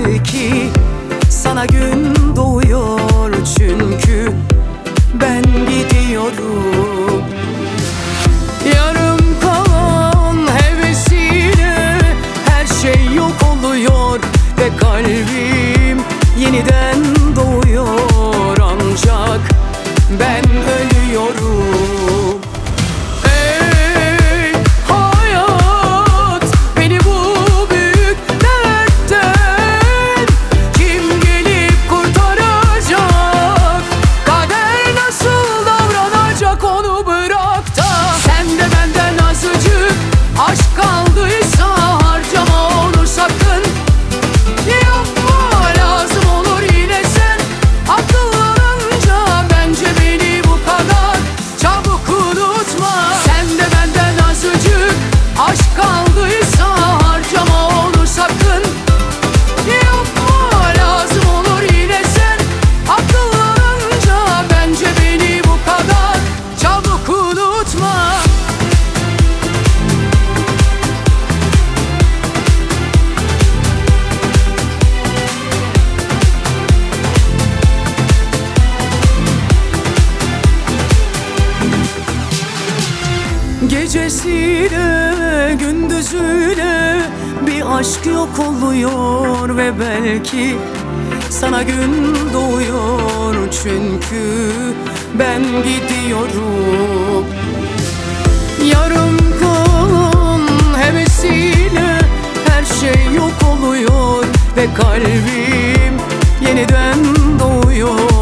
belki sana gün doğuyor, çünkü ben gidiyorum. Yarım kalan hevesiyle her şey yok oluyor ve kalbim yeniden doğuyor, ancak ben ölüyorum. Ey hayat, beni bu büyük dertten kim gelip kurtaracak? Kader nasıl davranacak, onu bırak da sen de benden azıcık aşk kaldıysa harcama onu sakın. Yapma, lazım olur yine sen akıllanınca, bence beni bu kadar çabuk unutma. Sen de benden azıcık aşk kaldıysa harcama onu sakın. Yapma, lazım olur yine sen akıllanınca, bence beni bu kadar çabuk unutma. Gecesiyle gündüzüyle bir aşk yok oluyor ve belki sana gün doğuyor, çünkü ben gidiyorum. Yarım kalan hevesiyle her şey yok oluyor ve kalbim yeniden doğuyor.